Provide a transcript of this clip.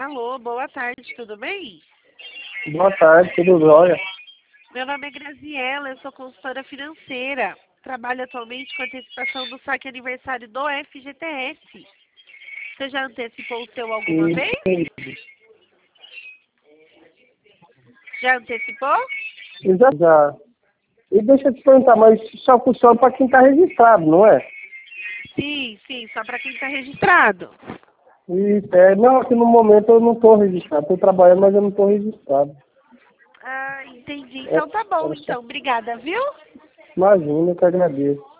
Alô, boa tarde, tudo bem? Boa tarde, tudo jóia? Meu nome é Graziela, eu sou consultora financeira. Trabalho atualmente com antecipação do saque aniversário do FGTS. Você já antecipou o seu alguma vez? Já antecipou? Já. E deixa eu te perguntar, mas só funciona para quem está registrado, não é? Sim, só para quem está registrado. Isso, não, aqui no momento eu não estou registrado. Estou trabalhando, mas eu não estou registrado. Ah, entendi. Então tá bom, Era só- então. Obrigada, viu? Imagina, eu que agradeço.